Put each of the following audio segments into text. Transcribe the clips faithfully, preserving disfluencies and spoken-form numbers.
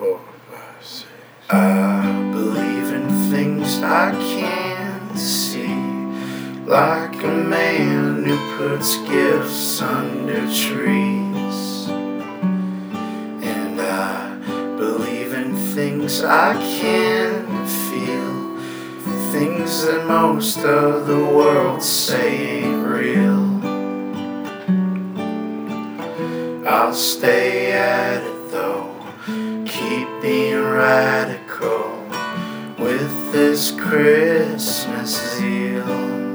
four, five, six. I believe in things I can't see, like a man who puts gifts under trees. And I believe in things I can't feel, things that most of the world say ain't real. I'll stay at it though, keep being radical with this Christmas zeal.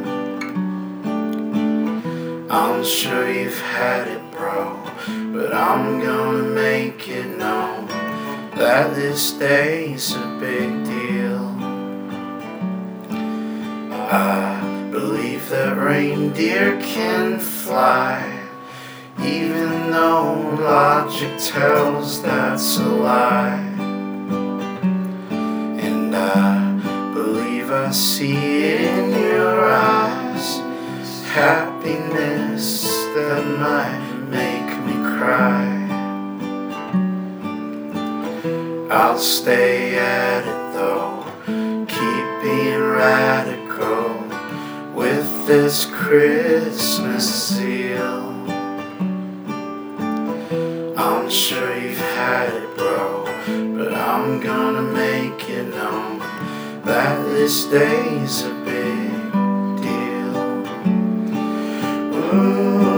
I'm sure you've had it, bro, but I'm gonna make it known that this day's a big deal. I believe that reindeer can fly, even though logic tells that's a lie. And I believe I see in your eyes happiness that might make me cry. I'll stay at it though, keep being radical with this Christmas zeal. I'm sure you've had it, bro, but I'm gonna make it known that this day's a big deal. Ooh,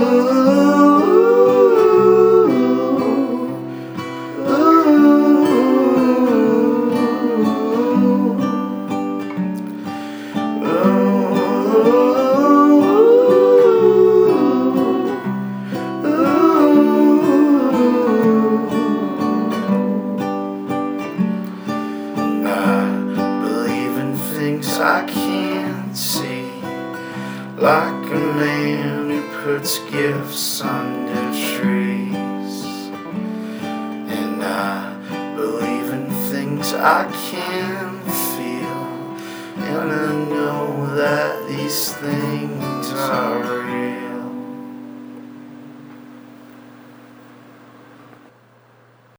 things I can't see, like a man who puts gifts under trees. And I believe in things I can feel, and I know that these things are real.